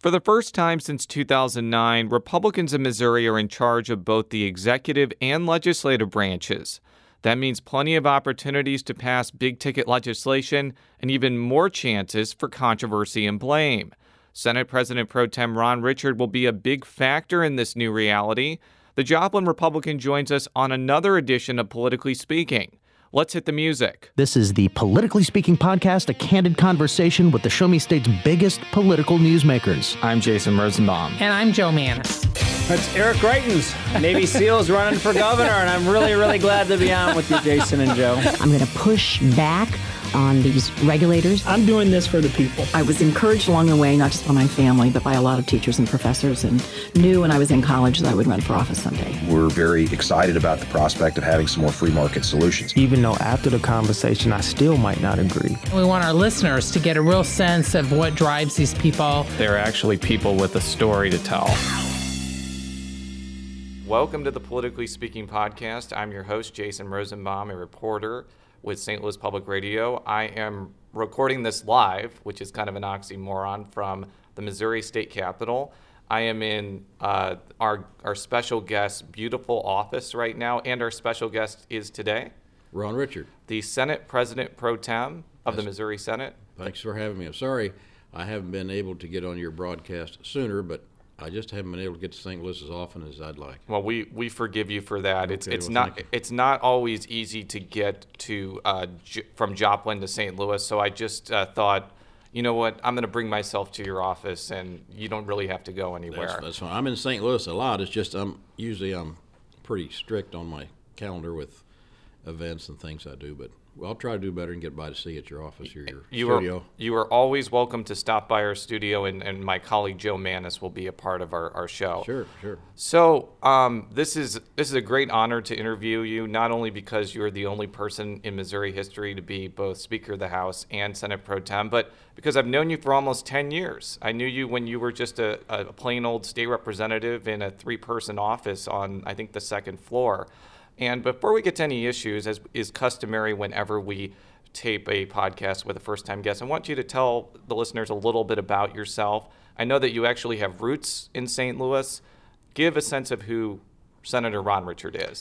For the first time since 2009, Republicans in Missouri are in charge of both the executive and legislative branches. That means plenty of opportunities to pass big-ticket legislation and even more chances for controversy and blame. Senate President Pro Tem Ron Richard will be a big factor in this new reality. The Joplin Republican joins us on another edition of Politically Speaking. Let's hit the music. This is the Politically Speaking podcast, a candid conversation with the Show Me State's biggest political newsmakers. I'm Jason Rosenbaum. And I'm Joe Mannies. That's Eric Greitens, Navy SEALs running for governor, and I'm really glad to be on with you, Jason and Joe. I'm going to push back on these regulators. I'm doing this for the people. I was encouraged along the way, not just by my family, but by a lot of teachers and professors, and knew when I was in college that I would run for office someday. We're very excited about the prospect of having some more free market solutions. Even though after the conversation, I still might not agree. We want our listeners to get a real sense of what drives these people. They're actually people with a story to tell. Welcome to the Politically Speaking podcast. I'm your host, Jason Rosenbaum, a reporter with St. Louis Public Radio. I am recording this live, which is kind of an oxymoron, from the Missouri State Capitol. I am in our special guest's beautiful office right now, and our special guest is today Ron Richard, the Senate President Pro Tem of the Missouri Senate. Thanks for having me. I'm sorry I haven't been able to get on your broadcast sooner, but I just haven't been able to get to St. Louis as often as I'd like. Well, we forgive you for that. Okay, It's not always easy to get to from Joplin to St. Louis. So I just thought, you know what, I'm going to bring myself to your office, and you don't really have to go anywhere. That's fine. I'm in St. Louis a lot. It's just I'm pretty strict on my calendar with events and things I do, but I'll try to do better and get by to see you at your office or your studio. You are always welcome to stop by our studio, and my colleague Joe Mannies will be a part of our show. Sure. So this is a great honor to interview you, not only because you're the only person in Missouri history to be both Speaker of the House and Senate Pro Tem, but because I've known you for almost 10 years. I knew you when you were just a plain old state representative in a 3-person office on, I think, the second floor. And before we get to any issues, as is customary whenever we tape a podcast with a first-time guest, I want you to tell the listeners a little bit about yourself. I know that you actually have roots in St. Louis. Give a sense of who Senator Ron Richard is.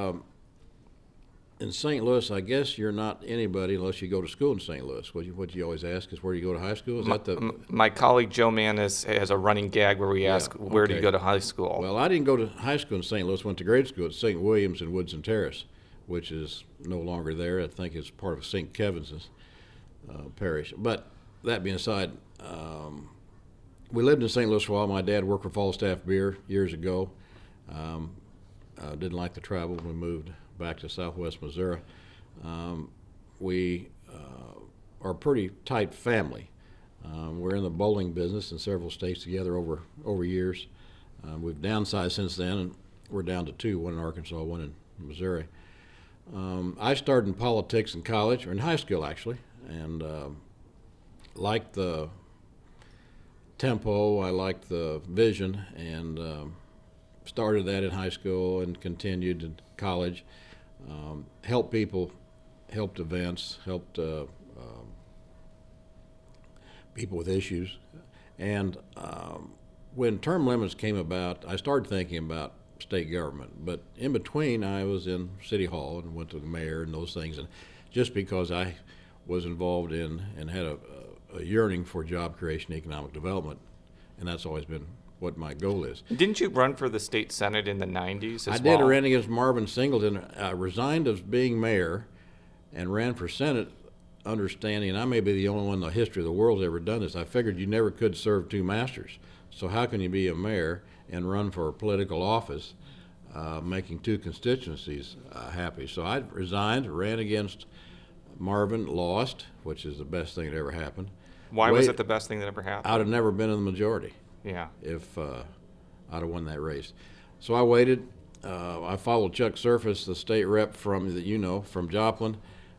In St. Louis, I guess you're not anybody unless you go to school in St. Louis. What you always ask is where do you go to high school? My colleague Joe Mannies has a running gag where we ask, where do you go to high school? Well, I didn't go to high school in St. Louis. Went to grade school at St. Williams in Woodson Terrace, which is no longer there. I think it's part of St. Kevin's parish. But that being aside, we lived in St. Louis for a while. My dad worked for Falstaff Beer years ago. Didn't like the travel. We moved back to southwest Missouri. We are a pretty tight family. We're in the bowling business in several states together over years. We've downsized since then, and we're down to 2, one in Arkansas, one in Missouri. I started in politics in college, or in high school actually, and liked the tempo, I liked the vision, and started that in high school and continued in college. Helped people, helped events, helped people with issues. And when term limits came about, I started thinking about state government. But in between, I was in City Hall and went to the mayor and those things. And just because I was involved in and had a yearning for job creation, economic development, and that's always been what my goal is. Didn't you run for the state senate in the 90s as I well? did. I ran against Marvin Singleton. I resigned as being mayor and ran for senate, understanding, and I may be the only one in the history of the world that's ever done this. I figured you never could serve 2 masters. So how can you be a mayor and run for a political office, making 2 constituencies happy? So I resigned, ran against Marvin, lost, which is the best thing that ever happened. Why was it the best thing that ever happened? I'd have never been in the majority. Yeah. If I'd have won that race. So I waited. I followed Chuck Surface, the state rep from Joplin.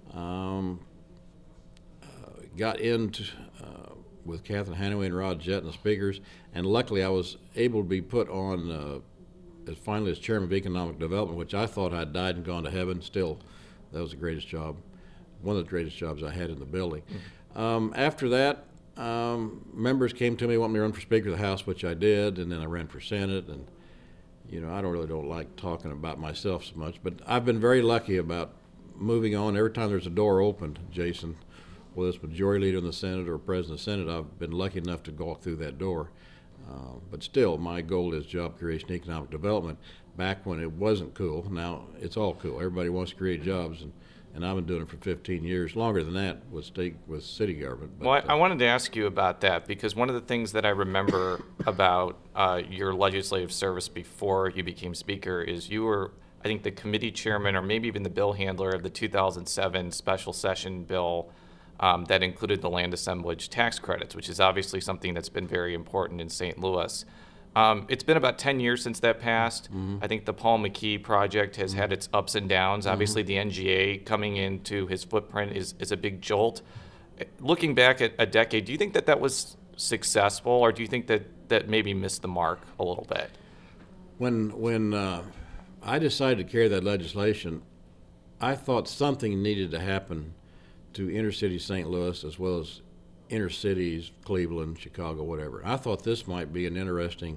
Got into with Catherine Hanaway and Rod Jett and the speakers, and luckily I was able to be put on finally as chairman of economic development, which I thought I'd died and gone to heaven. Still, that was the greatest job, one of the greatest jobs I had in the building. After that, Members came to me wanting me to run for Speaker of the House, which I did, and then I ran for Senate. And I don't like talking about myself so much, but I've been very lucky about moving on. Every time there's a door opened, Jason, whether it's majority leader in the Senate or president of the Senate, I've been lucky enough to walk through that door. But still, my goal is job creation, economic development. Back when it wasn't cool, now it's all cool. Everybody wants to create jobs, and I've been doing it for 15 years, longer than that with city government. But, well, I wanted to ask you about that because one of the things that I remember about your legislative service before you became Speaker is you were, I think, the committee chairman or maybe even the bill handler of the 2007 special session bill that included the land assemblage tax credits, which is obviously something that's been very important in St. Louis. It's been about 10 years since that passed. Mm-hmm. I think the Paul McKee project has had its ups and downs. Mm-hmm. Obviously, the NGA coming into his footprint is a big jolt. Looking back at a decade, do you think that was successful, or do you think that maybe missed the mark a little bit? When I decided to carry that legislation, I thought something needed to happen to inner city St. Louis as well as inner cities, Cleveland, Chicago, whatever. I thought this might be an interesting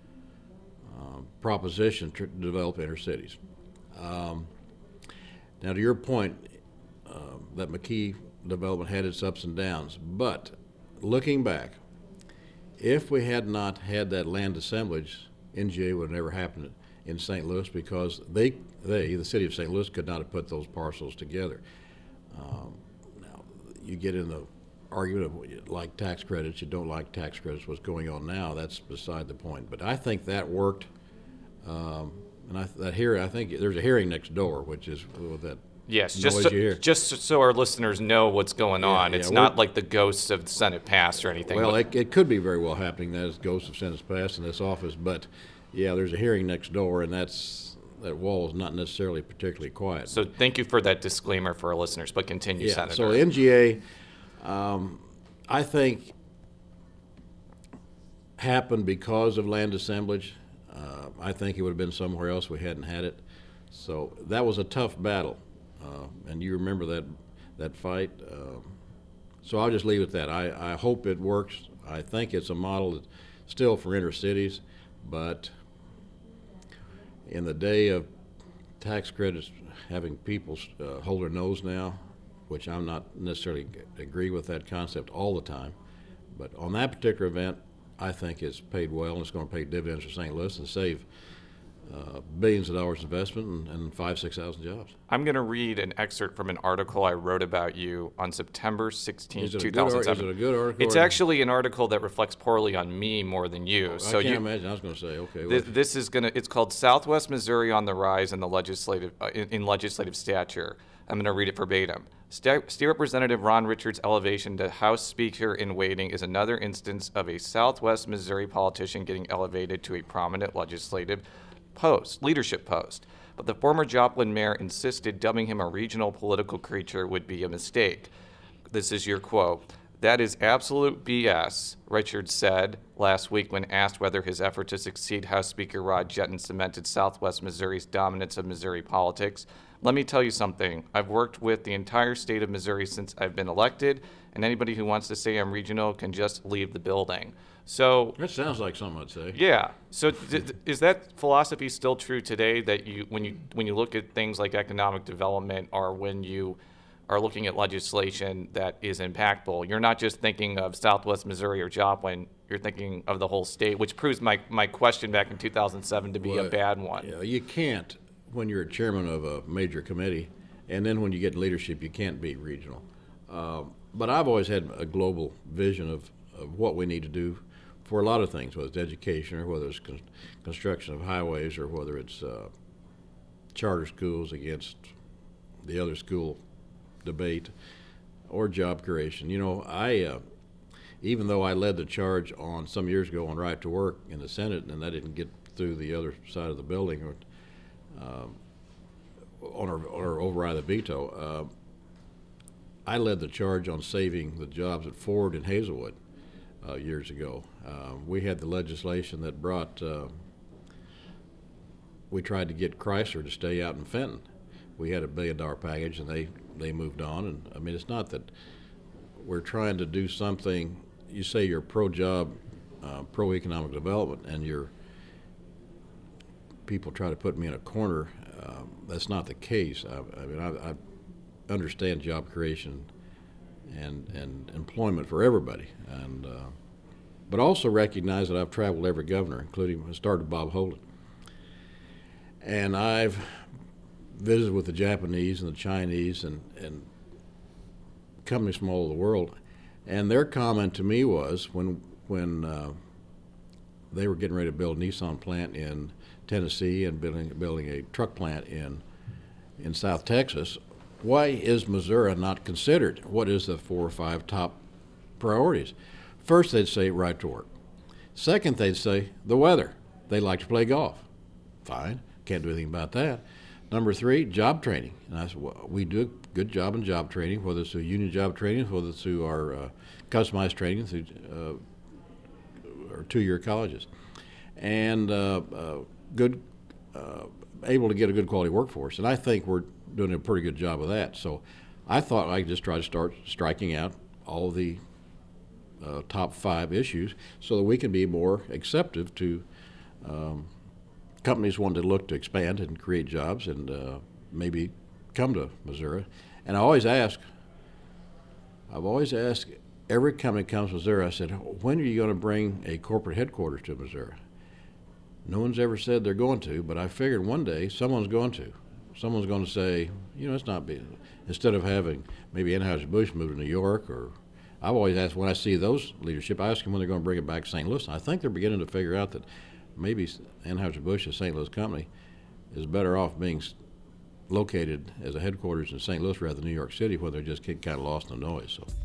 proposition to develop inner cities. Now, to your point, that McKee development had its ups and downs, but looking back, if we had not had that land assemblage, NGA would have never happened in St. Louis because the city of St. Louis, could not have put those parcels together. Now, you get in the argument of you like tax credits, you don't like tax credits, what's going on now, that's beside the point. But I think that worked, and I think there's a hearing next door, which is that yes, just so our listeners know what's going on. It's not like the ghosts of the Senate past or anything. Well, it could be very well happening that as ghosts of Senate past in this office, but yeah, there's a hearing next door, and that wall is not necessarily particularly quiet. So thank you for that disclaimer for our listeners, but continue, Senator. So NGA, I think, happened because of land assemblage. I think it would have been somewhere else we hadn't had it. So that was a tough battle, and you remember that fight. So I'll just leave it at that. I hope it works. I think it's a model that still for inner cities, but in the day of tax credits having people hold their nose now, which I'm not necessarily agree with that concept all the time, but on that particular event, I think it's paid well, and it's going to pay dividends for St. Louis and save billions of dollars investment and 5,000-6,000 jobs. I'm going to read an excerpt from an article I wrote about you on September 16, 2007. Is it a good article? It's actually an article that reflects poorly on me more than you. I can't imagine. I was going to say, okay. It's called Southwest Missouri on the Rise in the Legislative Stature. I'm going to read it verbatim. State Representative Ron Richards' elevation to House Speaker in waiting is another instance of a Southwest Missouri politician getting elevated to a prominent leadership post. But the former Joplin mayor insisted dubbing him a regional political creature would be a mistake. This is your quote. "That is absolute BS," Richards said last week when asked whether his effort to succeed House Speaker Rod Jetton cemented Southwest Missouri's dominance of Missouri politics. "Let me tell you something. I've worked with the entire state of Missouri since I've been elected, and anybody who wants to say I'm regional can just leave the building." So that sounds like something I'd say. Yeah. So is that philosophy still true today? That when you look at things like economic development, or when you are looking at legislation that is impactful, you're not just thinking of Southwest Missouri or Joplin, you're thinking of the whole state, which proves my question back in 2007 to be a bad one. Yeah, you can't, when you're a chairman of a major committee, and then when you get in leadership, you can't be regional. But I've always had a global vision of what we need to do for a lot of things, whether it's education or whether it's construction of highways or whether it's charter schools against the other school debate or job creation. You know, I even though I led the charge on some years ago on right to work in the Senate, and I didn't get through the other side of the building or override the veto, I led the charge on saving the jobs at Ford and Hazelwood years ago. We had the legislation that brought, we tried to get Chrysler to stay out in Fenton. We had $1 billion package, and they moved on. And I mean, it's not that we're trying to do something. you say you're pro-job, pro-economic development, and people try to put me in a corner. That's not the case. I understand job creation and employment for everybody, but also recognize that I've traveled every governor, including I started Bob Holden. And I've visited with the Japanese and the Chinese and companies from all over the world. And their comment to me was when they were getting ready to build a Nissan plant in Tennessee and building a truck plant in South Texas, why is Missouri not considered? What is the 4 or 5 top priorities? First, they'd say right to work. Second, they'd say the weather. They like to play golf. Fine, can't do anything about that. Number 3, job training. And I said, well, we do a good job in job training, whether it's through union job training, whether it's through our customized training through our 2-year colleges. And able to get a good quality workforce. And I think we're doing a pretty good job of that. So I thought I'd just try to start striking out all the top 5 issues so that we can be more acceptive to companies wanting to look to expand and create jobs and maybe come to Missouri. And I've always asked every company that comes to Missouri, I said, when are you going to bring a corporate headquarters to Missouri? No one's ever said they're going to, but I figured one day someone's going to. Someone's going to say, it's not big. Instead of having maybe Anheuser-Busch move to New York, or I've always asked when I see those leadership, I ask them when they're going to bring it back to St. Louis. And I think they're beginning to figure out that maybe Anheuser-Busch, a St. Louis company, is better off being located as a headquarters in St. Louis rather than New York City, where they just get kind of lost in the noise. So.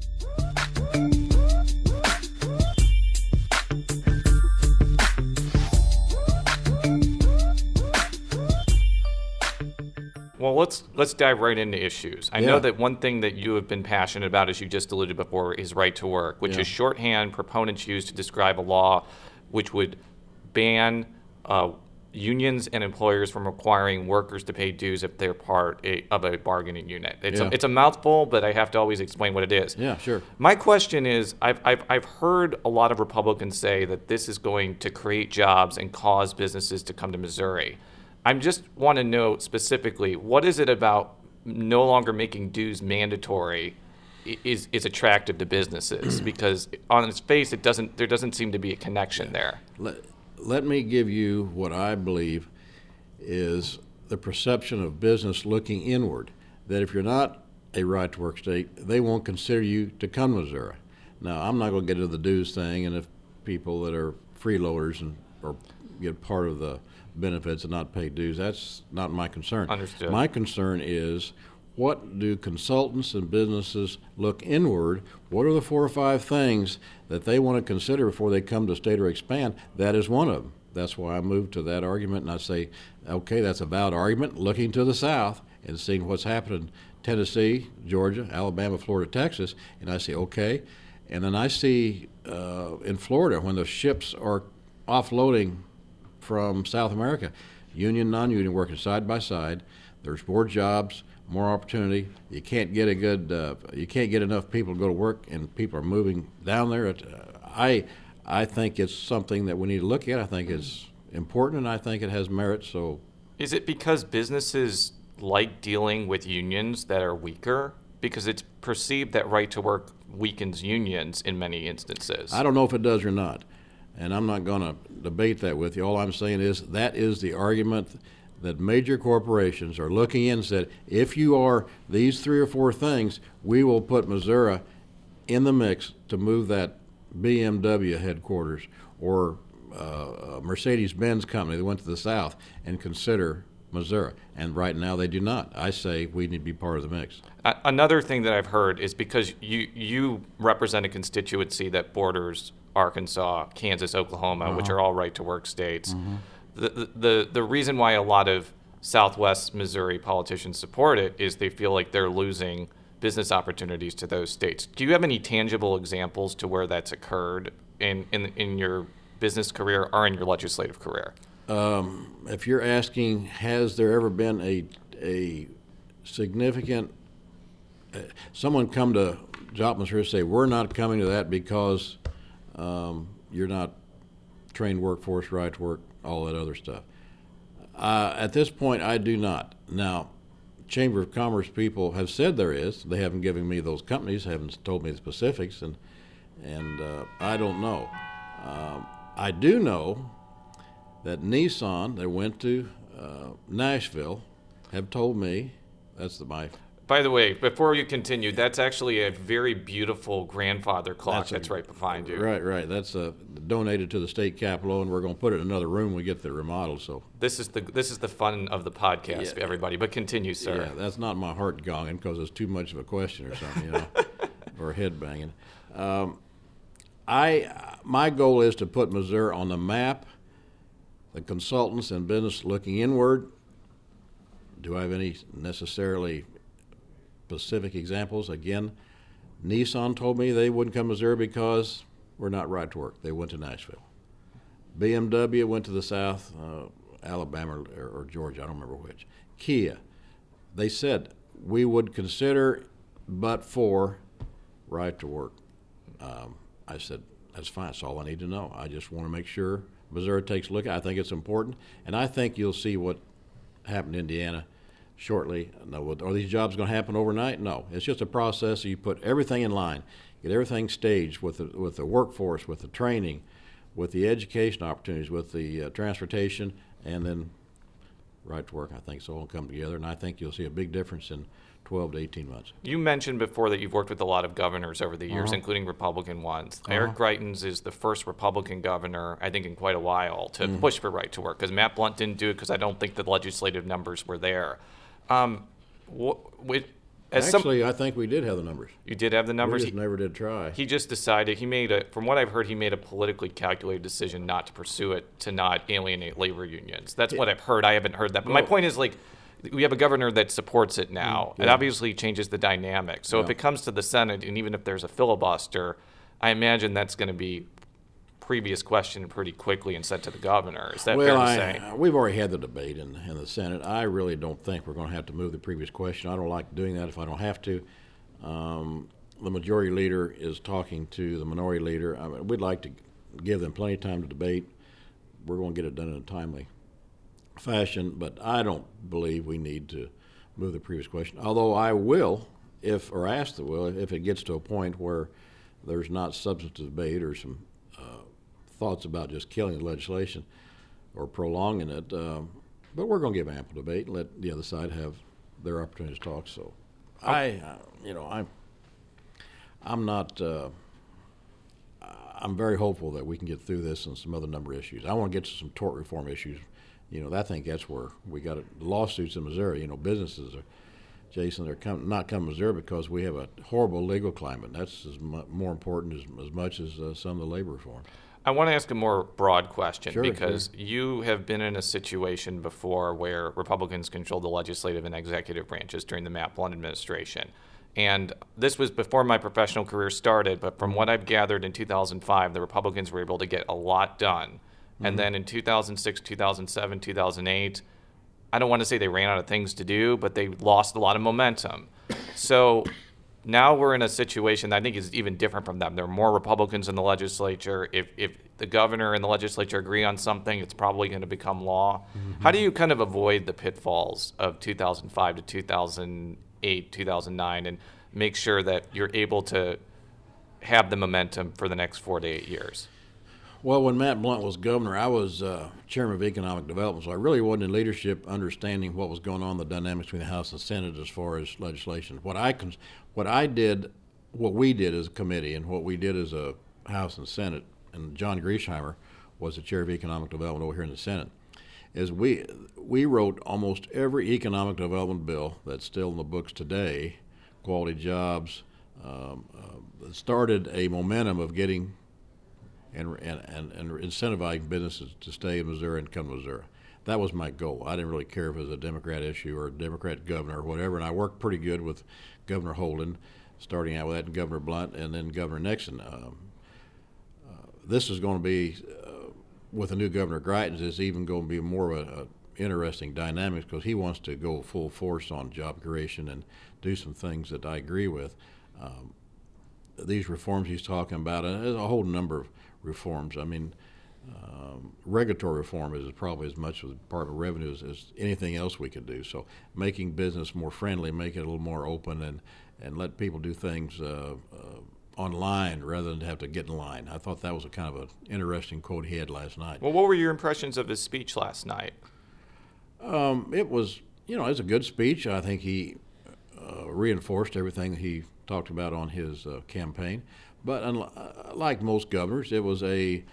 Well, let's dive right into issues. I know that one thing that you have been passionate about, as you just alluded before, is right to work, which is shorthand proponents use to describe a law which would ban unions and employers from requiring workers to pay dues if they're part of a bargaining unit. It's a mouthful, but I have to always explain what it is. Yeah, sure. My question is, I've heard a lot of Republicans say that this is going to create jobs and cause businesses to come to Missouri. I just want to know specifically, what is it about no longer making dues mandatory is attractive to businesses? Because on its face, there doesn't seem to be a connection there. Let me give you what I believe is the perception of business looking inward, that if you're not a right-to-work state, they won't consider you to come to Missouri. Now, I'm not going to get into the dues thing, and if people that are freeloaders or get part of the benefits and not pay dues, that's not my concern. Understood. My concern is, what do consultants and businesses look inward? What are the 4 or 5 things that they want to consider before they come to state or expand? That is one of them. That's why I moved to that argument, and I say, okay, that's a valid argument, looking to the South and seeing what's happened in Tennessee, Georgia, Alabama, Florida, Texas, and I say, okay. And then I see in Florida, when the ships are offloading from South America, union, non-union, working side by side, there's more jobs, more opportunity. You can't get enough people to go to work, and people are moving down there. I think it's something that we need to look at. I think it's important, and I think it has merit. So, is it because businesses like dealing with unions that are weaker? Because it's perceived that right to work weakens unions in many instances. I don't know if it does or not, and I'm not going to debate that with you. All I'm saying is that is the argument that major corporations are looking in and said, if you are these 3 or 4 things, we will put Missouri in the mix to move that BMW headquarters or Mercedes-Benz company that went to the South and consider Missouri. And right now they do not. I say we need to be part of the mix. Another thing that I've heard is because you represent a constituency that borders Arkansas, Kansas, Oklahoma, which are all right-to-work states. The reason why a lot of Southwest Missouri politicians support it is they feel like they're losing business opportunities to those states. Do you have any tangible examples to where that's occurred in your business career or in your legislative career? If you're asking, has there ever been a significant someone come to Joplin and say, we're not coming to that because you're not trained workforce, right to work, all that other stuff. At this point, I do not. Now, Chamber of Commerce people have said there is. They haven't given me those companies, haven't told me the specifics, and I don't know. I do know that Nissan, that went to Nashville, have told me, By the way, before you continue, that's actually a very beautiful grandfather clock that's right behind you. Right. That's donated to the state capitol, and we're going to put it in another room when we get the remodel. So this is the fun of the podcast, everybody. But continue, sir. Yeah, that's not my heart gonging because it's too much of a question or something, or head banging. My goal is to put Missouri on the map. The consultants and business looking inward. Do I have any necessarily specific examples? Again, Nissan told me they wouldn't come to Missouri because we're not right to work. They went to Nashville. BMW went to the South, Alabama or Georgia, I don't remember which. Kia, they said we would consider but for right to work. I said, that's fine, that's all I need to know. I just want to make sure Missouri takes a look at it. I think it's important, and I think you'll see what happened in Indiana shortly. No, are these jobs going to happen overnight? No. It's just a process. You put everything in line, get everything staged with the workforce, with the training, with the education opportunities, with the transportation, and then right to work. I think it's all going to come together, and I think you'll see a big difference in 12 to 18 months. You mentioned before that you've worked with a lot of governors over the years, including Republican ones. Eric Greitens is the first Republican governor, I think, in quite a while to push for right to work, because Matt Blunt didn't do it because I don't think the legislative numbers were there. I think we did have the numbers. You did have the numbers? We just never did try. He just decided, from what I've heard, he made a politically calculated decision not to pursue it, to not alienate labor unions. That's what I've heard. I haven't heard that. But my point is, we have a governor that supports it now. It obviously changes the dynamic. So if it comes to the Senate, and even if there's a filibuster, I imagine that's going to be previous question pretty quickly and sent to the governor. Is that fair to say? We've already had the debate in the Senate. I really don't think we're going to have to move the previous question. I don't like doing that if I don't have to. The majority leader is talking to the minority leader. We'd like to give them plenty of time to debate. We're going to get it done in a timely fashion, but I don't believe we need to move the previous question. Although I will, if it gets to a point where there's not substantive debate or some thoughts about just killing the legislation or prolonging it. But we're going to give ample debate and let the other side have their opportunity to talk. So I'm very hopeful that we can get through this and some other number of issues. I want to get to some tort reform issues. I think that's where we got it. Lawsuits in Missouri. Businesses are, Jason, they're not coming to Missouri because we have a horrible legal climate. That's more important as much as some of the labor reform. I want to ask a more broad question because you have been in a situation before where Republicans controlled the legislative and executive branches during the Matt Blunt administration. And this was before my professional career started, but from what I've gathered in 2005, the Republicans were able to get a lot done. And then in 2006, 2007, 2008, I don't want to say they ran out of things to do, but they lost a lot of momentum. So now we're in a situation that I think is even different from them. There are more Republicans in the legislature. If the governor and the legislature agree on something, it's probably going to become law. How do you kind of avoid the pitfalls of 2005 to 2008, 2009, and make sure that you're able to have the momentum for the next 4 to 8 years? Well, when Matt Blunt was governor, I was chairman of economic development, so I really wasn't in leadership understanding what was going on, the dynamics between the House and Senate as far as legislation. What we did as a committee and what we did as a House and Senate, and John Griesheimer was the chair of economic development over here in the Senate, is we wrote almost every economic development bill that's still in the books today, quality jobs, started a momentum of getting and incentivizing businesses to stay in Missouri and come to Missouri. That was my goal. I didn't really care if it was a Democrat issue or a Democrat governor or whatever, and I worked pretty good with Governor Holden, starting out with that, and Governor Blunt, and then Governor Nixon. This is going to be, with the new Governor Greitens, is even going to be more of a interesting dynamics because he wants to go full force on job creation and do some things that I agree with. these reforms he's talking about, and there's a whole number of reforms. I mean, regulatory reform is probably as much of the Department of Revenue as anything else we could do. So making business more friendly, make it a little more open, and let people do things online rather than have to get in line. I thought that was a kind of an interesting quote he had last night. Well, what were your impressions of his speech last night? It was, it was a good speech. I think he reinforced everything that he talked about on his campaign. But like most governors, it was a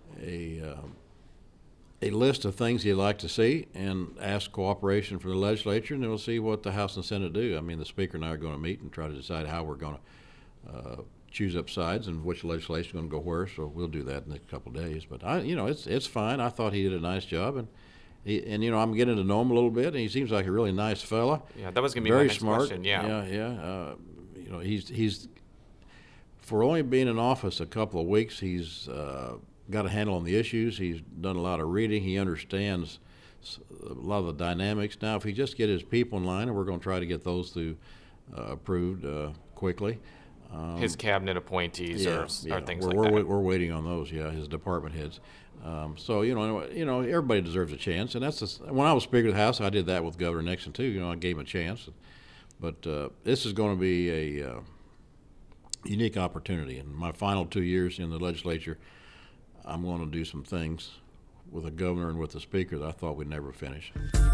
list of things he'd like to see and ask cooperation from the legislature, and then we'll see what the House and Senate do. I mean, the Speaker and I are going to meet and try to decide how we're going to choose up sides and which legislation is going to go where. So we'll do that in a couple of days. But it's fine. I thought he did a nice job, and I'm getting to know him a little bit, and he seems like a really nice fella. Yeah, that was going to be very my next smart. question. Yeah. Yeah. He's for only being in office a couple of weeks, he's got a handle on the issues. He's done a lot of reading. He understands a lot of the dynamics. Now, if he just get his people in line, and we're going to try to get those approved quickly. His cabinet appointees or things like that. that. We're waiting on those. Yeah, his department heads. So everybody deserves a chance, and when I was Speaker of the House, I did that with Governor Nixon too. I gave him a chance, but this is going to be a unique opportunity. In my final 2 years in the legislature, I'm going to do some things with the governor and with the Speaker that I thought we'd never finish.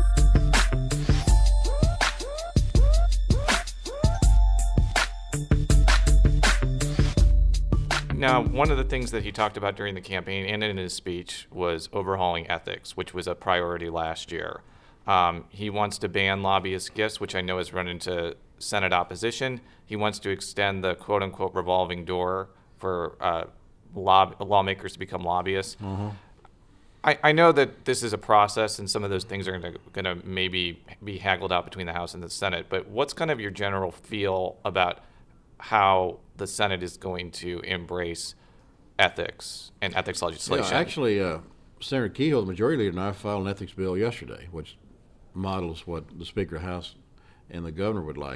Now, one of the things that he talked about during the campaign and in his speech was overhauling ethics, which was a priority last year. He wants to ban lobbyist gifts, which I know has run into Senate opposition. He wants to extend the quote-unquote revolving door for lawmakers to become lobbyists. Mm-hmm. I know that this is a process, and some of those things are going to maybe be haggled out between the House and the Senate, but what's kind of your general feel about how the Senate is going to embrace ethics and ethics legislation? Yeah, actually, Senator Kehoe, the majority leader, and I filed an ethics bill yesterday, which models what the Speaker of the House and the governor would like.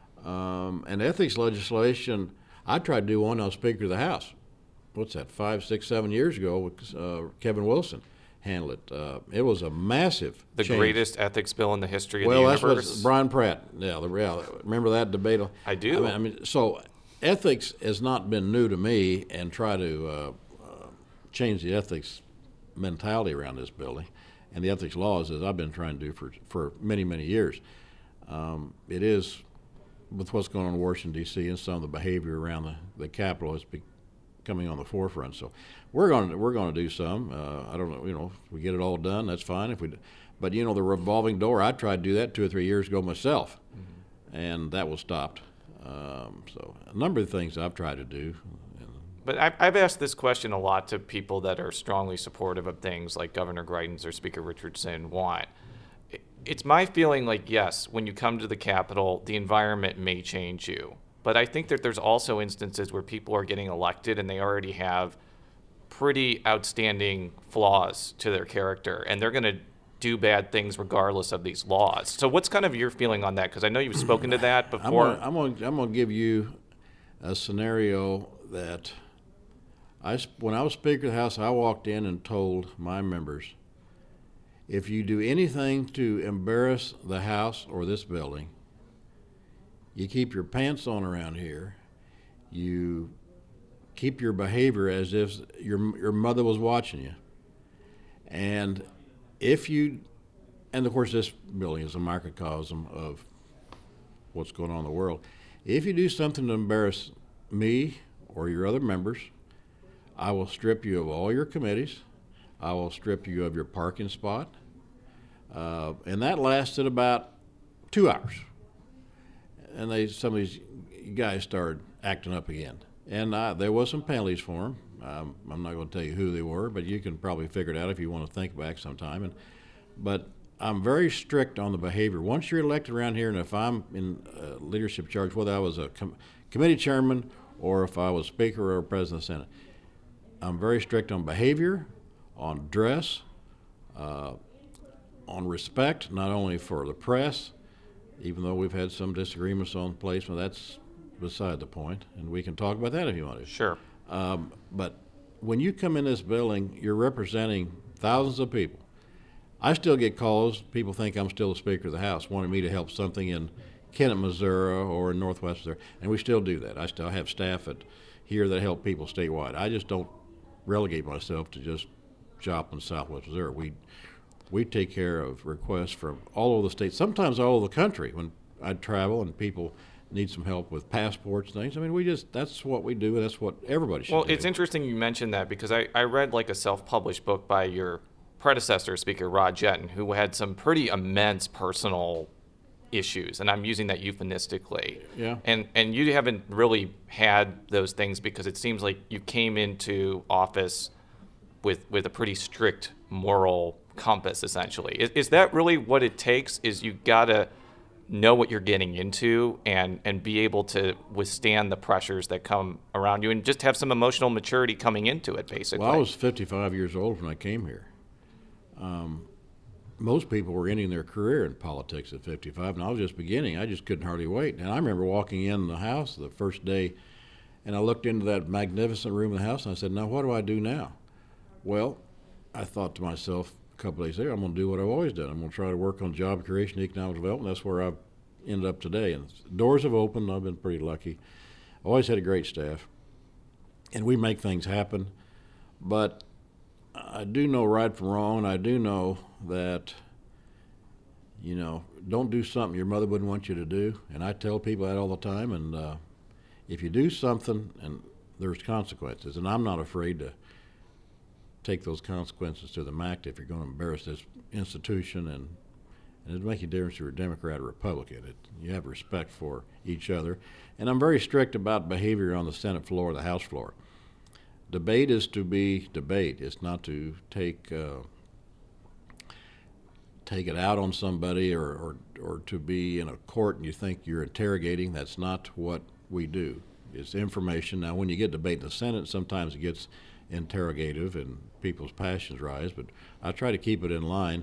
And ethics legislation, I tried to do one. I was Speaker of the House. What's that, 5, 6, 7 years ago with Kevin Wilson handled it. It was a massive The change. Greatest ethics bill in the history of the universe? Well, that's what Brian Pratt, remember that debate? I do. I mean, so ethics has not been new to me, and try to change the ethics mentality around this building and the ethics laws, as I've been trying to do for many, many years. It is, with what's going on in Washington, D.C., and some of the behavior around the Capitol is coming on the forefront. So we're going to do some. I don't know. If we get it all done, that's fine. But the revolving door, I tried to do that 2 or 3 years ago myself, and that was stopped. So a number of things I've tried to do. But I've asked this question a lot to people that are strongly supportive of things like Governor Greitens or Speaker Richardson want. It's my feeling like, yes, when you come to the Capitol, the environment may change you. But I think that there's also instances where people are getting elected and they already have pretty outstanding flaws to their character, and they're going to do bad things regardless of these laws. So what's kind of your feeling on that? Because I know you've spoken to that before. I'm going to give you a scenario that when I was Speaker of the House, I walked in and told my members, if you do anything to embarrass the House or this building, you keep your pants on around here, you keep your behavior as if your mother was watching you, and of course this building is a microcosm of what's going on in the world. If you do something to embarrass me or your other members, I will strip you of all your committees. I will strip you of your parking spot. And that lasted about 2 hours. And some of these guys started acting up again. And there was some penalties for them. I'm not going to tell you who they were, but you can probably figure it out if you want to think back sometime. But I'm very strict on the behavior. Once you're elected around here, and if I'm in leadership charge, whether I was a committee chairman or if I was Speaker or President of the Senate, I'm very strict on behavior, on dress, on respect, not only for the press, even though we've had some disagreements on placement. beside the point, and we can talk about that if you want to. Sure. But when you come in this building, you're representing thousands of people. I still get calls. People think I'm still the Speaker of the House, wanting me to help something in Kennett, Missouri, or in Northwest Missouri, and we still do that. I still have staff here that help people statewide. I just don't relegate myself to just Joplin, Southwest Missouri. We take care of requests from all over the state, sometimes all over the country when I travel and people need some help with passports and things. I mean, that's what we do, and that's what everybody should do. Well, it's interesting you mentioned that because I read like a self-published book by your predecessor speaker, Rod Jetton, who had some pretty immense personal issues, and I'm using that euphemistically. Yeah. And you haven't really had those things because it seems like you came into office with a pretty strict moral compass, essentially. Is that really what it takes? Is you gotta know what you're getting into and be able to withstand the pressures that come around you and just have some emotional maturity coming into it, basically? Well, I was 55 years old when I came here. Most people were ending their career in politics at 55, and I was just beginning. I just couldn't hardly wait. And I remember walking in the house the first day, and I looked into that magnificent room in the house, and I said, now what do I do now? Well, I thought to myself a couple days later, I'm going to do what I've always done. I'm going to try to work on job creation, economic development. That's where I've ended up today. And doors have opened. I've been pretty lucky. I always had a great staff, and we make things happen. But I do know right from wrong, and I do know that, don't do something your mother wouldn't want you to do. And I tell people that all the time. And if you do something, and there's consequences, and I'm not afraid to take those consequences to the max if you're going to embarrass this institution, and it doesn't make a difference if you're a Democrat or Republican. You have respect for each other. And I'm very strict about behavior on the Senate floor or the House floor. Debate is to be debate. It's not to take it out on somebody or to be in a court and you think you're interrogating. That's not what we do. It's information. Now, when you get debate in the Senate, sometimes it gets interrogative and people's passions rise, but I try to keep it in line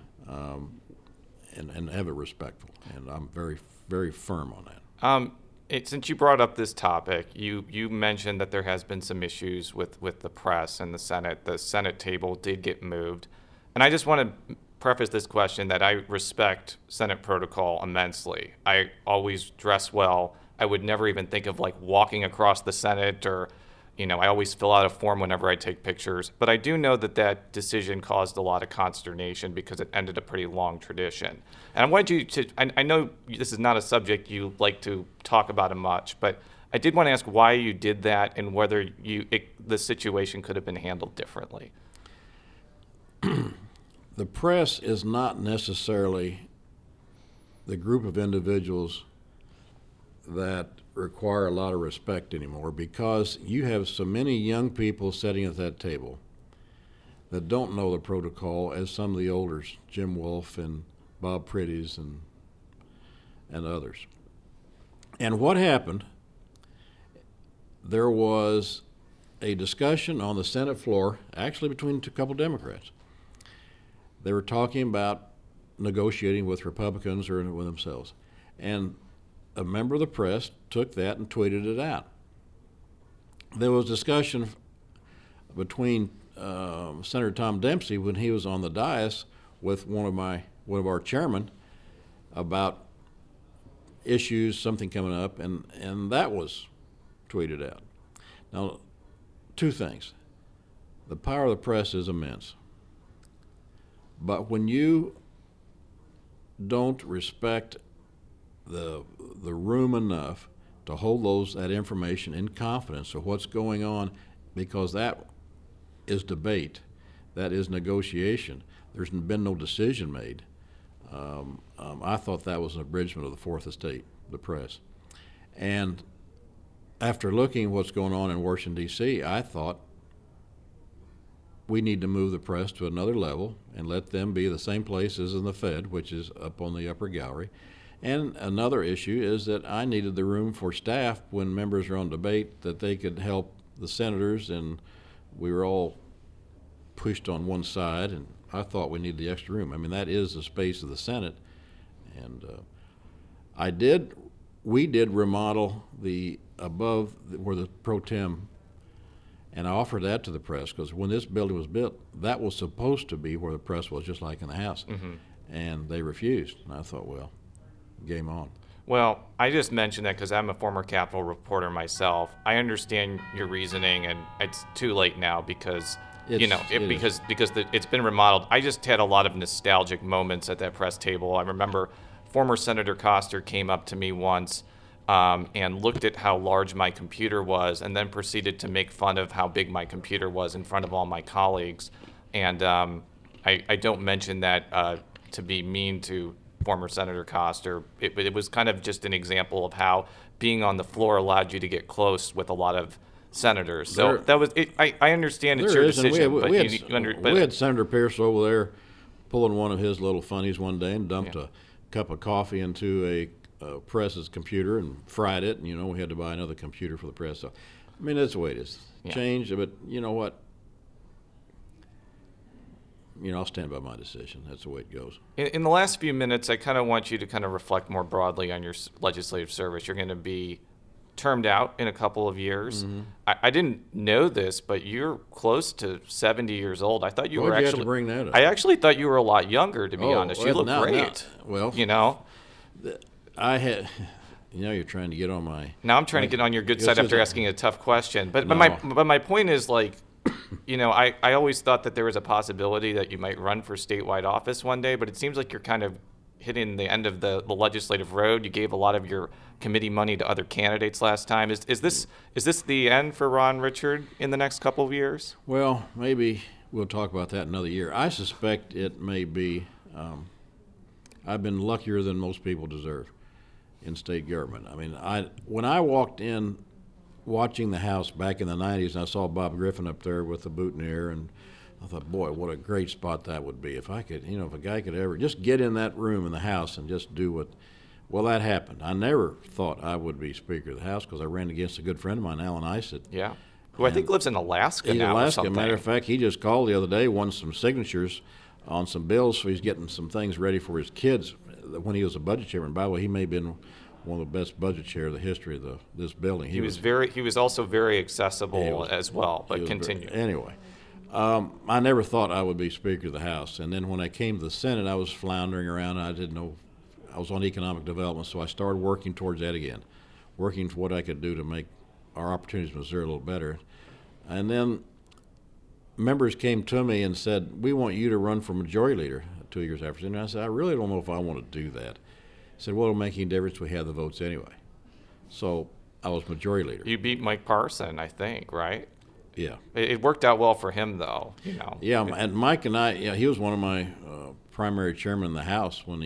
and have it respectful, and I'm very, very firm on that. Since you brought up this topic, you mentioned that there has been some issues with the press and the Senate. The Senate table did get moved. And I just want to preface this question that I respect Senate protocol immensely. I always dress well. I would never even think of like walking across the Senate or, I always fill out a form whenever I take pictures. But I do know that decision caused a lot of consternation because it ended a pretty long tradition. And I wanted you to, I know this is not a subject you like to talk about much, but I did want to ask why you did that and whether the situation could have been handled differently. The press is not necessarily the group of individuals that require a lot of respect anymore, because you have so many young people sitting at that table that don't know the protocol as some of the olders, Jim Wolfe and Bob Priddy's and others. And what happened, there was a discussion on the Senate floor, actually between a couple Democrats. They were talking about negotiating with Republicans or with themselves. And a member of the press took that and tweeted it out. There was discussion between Senator Tom Dempsey when he was on the dais with one of our chairmen about issues, something coming up, and that was tweeted out. Now, two things. The power of the press is immense. But when you don't respect the room enough to hold that information in confidence of what's going on, because that is debate, that is negotiation. There's been no decision made. I thought that was an abridgment of the Fourth Estate, the press. And after looking at what's going on in Washington, D.C., I thought we need to move the press to another level and let them be the same place as in the Fed, which is up on the upper gallery. And another issue is that I needed the room for staff when members are on debate, that they could help the senators, and we were all pushed on one side, and I thought we needed the extra room. I mean, that is the space of the Senate. And I did we did remodel the above where the pro tem, and I offered that to the press because when this building was built, that was supposed to be where the press was, just like in the house, and they refused. And I thought, well, game on. Well, I just mentioned that because I'm a former Capitol reporter myself. I understand your reasoning, and it's too late now because it's been remodeled. I just had a lot of nostalgic moments at that press table. I remember former Senator Koster came up to me once and looked at how large my computer was, and then proceeded to make fun of how big my computer was in front of all my colleagues. And I don't mention that to be mean to former Senator Koster. It was kind of just an example of how being on the floor allowed you to get close with a lot of senators. So that was it. I understand it's your decision, we had Senator Pierce over there pulling one of his little funnies one day and dumped a cup of coffee into a press's computer and fried it, and we had to buy another computer for the press. So, I mean, that's the way it is. Change, but you know what? I'll stand by my decision. That's the way it goes. In the last few minutes, I kind of want you to kind of reflect more broadly on your legislative service. You're going to be termed out in a couple of years. Mm-hmm. I didn't know this, but you're close to 70 years old. I thought you were actually. Have to bring that up? I actually thought you were a lot younger, to be honest. You look great. I had. You're trying to get on my. Now I'm trying to get on your good side after asking a tough question. But my point is, like, I always thought that there was a possibility that you might run for statewide office one day, but it seems like you're kind of hitting the end of the legislative road. You gave a lot of your committee money to other candidates last time. Is this the end for Ron Richard in the next couple of years? Well, maybe we'll talk about that another year. I suspect it may be. I've been luckier than most people deserve in state government. I mean, when I walked in watching the House back in the 90s, and I saw Bob Griffin up there with the boutonniere, and I thought, boy, what a great spot that would be. If I could, if a guy could ever just get in that room in the House and just do what, well, that happened. I never thought I would be Speaker of the House because I ran against a good friend of mine, Alan Isett. Yeah, who I think lives in Alaska now. Alaska. Or something. Matter of fact, he just called the other day, won some signatures on some bills, so he's getting some things ready for his kids. When he was a budget chairman, by the way, he may have been one of the best budget chair in the history of this building. He was also very accessible as well. But continue. Anyway, I never thought I would be Speaker of the House, and then when I came to the Senate, I was floundering around. And I didn't know. I was on economic development, so I started working towards that again, working for what I could do to make our opportunities in Missouri a little better. And then members came to me and said, "We want you to run for majority leader 2 years after." And I said, "I really don't know if I want to do that." He said, "Well, it'll make any difference. We have the votes anyway." So I was majority leader. You beat Mike Parson, I think, right? Yeah. It worked out well for him, though. Yeah, and Mike and I, he was one of my primary chairmen in the House when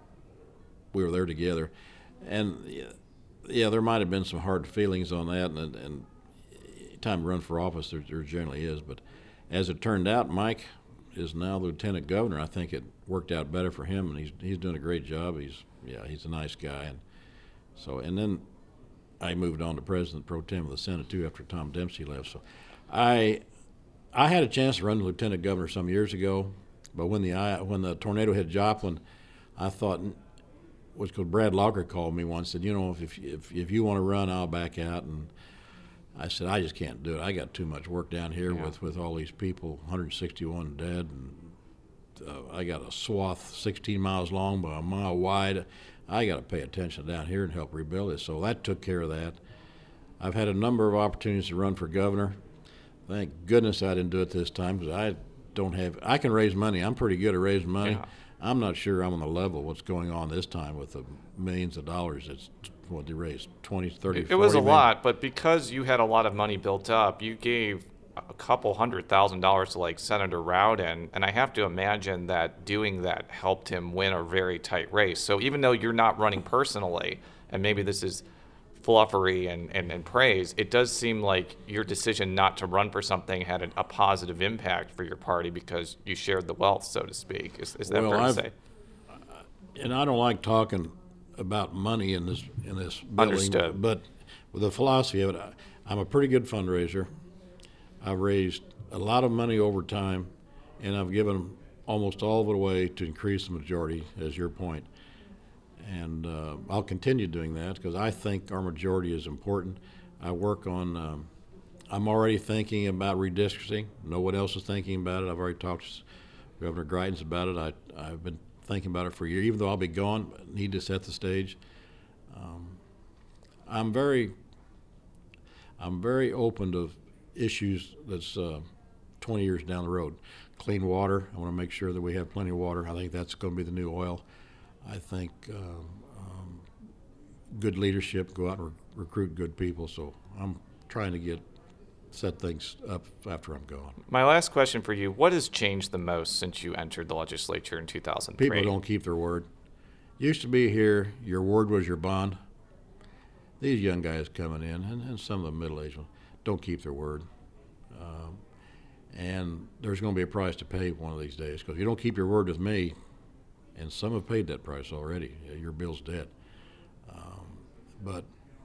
we were there together. And, there might have been some hard feelings on that, and time to run for office, there generally is. But as it turned out, Mike is now the lieutenant governor. I think it worked out better for him, and he's doing a great job. He's a nice guy, and then I moved on to president pro tem of the Senate too after Tom Dempsey left. So I had a chance to run lieutenant governor some years ago, but when the tornado hit Joplin, I thought, was because Brad Locker called me once and said, if you want to run, I'll back out. And I said, I just can't do it. I got too much work down here with all these people, 161 dead, and I got a swath 16 miles long by a mile wide. I got to pay attention down here and help rebuild it. So that took care of that. I've had a number of opportunities to run for governor. Thank goodness I didn't do it this time because I can raise money. I'm pretty good at raising money. Yeah. I'm not sure I'm on the level of what's going on this time with the millions of dollars. It's what they raised, 20, 30, 40 It was a million. lot, but because you had a lot of money built up, you gave a couple $100,000 to like Senator Rowden, and I have to imagine that doing that helped him win a very tight race. So even though you're not running personally, and maybe this is fluffery and praise, it does seem like your decision not to run for something had a positive impact for your party because you shared the wealth, so to speak. Is that fair to say? And I don't like talking about money in this building. Understood. But with the philosophy of it, I'm a pretty good fundraiser. I've raised a lot of money over time, and I've given almost all of it away to increase the majority, as your point. And I'll continue doing that because I think our majority is important. I work on, I'm already thinking about redistricting. No one else is thinking about it. I've already talked to Governor Greitens about it. I've been thinking about it for a year. Even though I'll be gone, I need to set the stage. I'm very open to issues that's 20 years down the road. Clean water. I want to make sure that we have plenty of water. I think that's going to be the new oil. I think good leadership, go out and recruit good people. So I'm trying to set things up after I'm gone. My last question for you, what has changed the most since you entered the legislature in 2003? People don't keep their word. Used to be here, your word was your bond. These young guys coming in, and some of the middle-aged ones, don't keep their word. And there's going to be a price to pay one of these days, because if you don't keep your word with me, and some have paid that price already, your bill's dead. But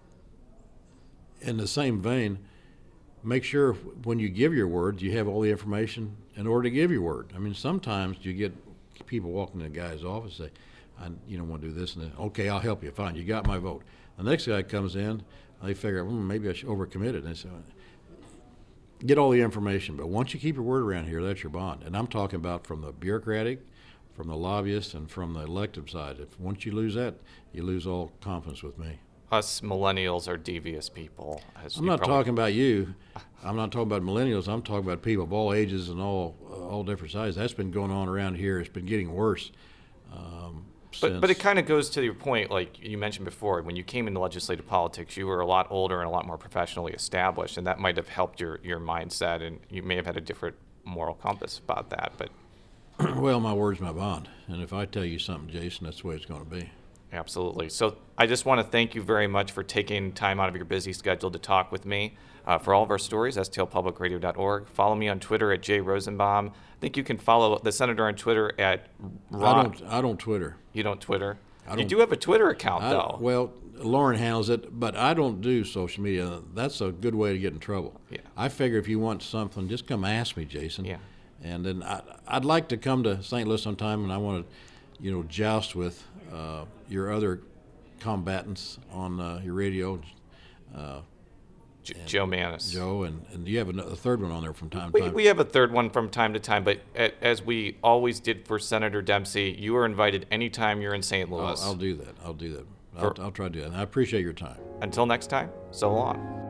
in the same vein, make sure when you give your word, you have all the information in order to give your word. I mean, sometimes you get people walking in a guy's office and say, you don't want to do this and that. Okay, I'll help you. Fine, you got my vote. The next guy comes in, they figure, maybe I should overcommit it. And they say, get all the information. But once you keep your word around here, that's your bond. And I'm talking about from the bureaucratic, from the lobbyists, and from the elective side. Once you lose that, you lose all confidence with me. Us millennials are devious people. I'm not talking about you. I'm not talking about millennials. I'm talking about people of all ages and all different sizes. That's been going on around here. It's been getting worse. But it kind of goes to your point, like you mentioned before, when you came into legislative politics, you were a lot older and a lot more professionally established, and that might have helped your mindset, and you may have had a different moral compass about that. But well, my word's my bond, and if I tell you something, Jason, that's the way it's going to be. Absolutely. So I just want to thank you very much for taking time out of your busy schedule to talk with me. For all of our stories, stlpublicradio.org. Follow me on Twitter at Jay Rosenbaum. I think you can follow the senator on Twitter at Ron. I don't Twitter. You don't Twitter? You do have a Twitter account, though. Well, Lauren handles it, but I don't do social media. That's a good way to get in trouble. Yeah. I figure if you want something, just come ask me, Jason. Yeah. And then I'd like to come to St. Louis sometime, and I want to, joust with your other combatants on your radio. Joe Maness. Joe, and you have a third one on there from time to time. We have a third one from time to time, but as we always did for Senator Dempsey, you are invited anytime you're in St. Louis. I'll do that. I'll try to do that. And I appreciate your time. Until next time, so long.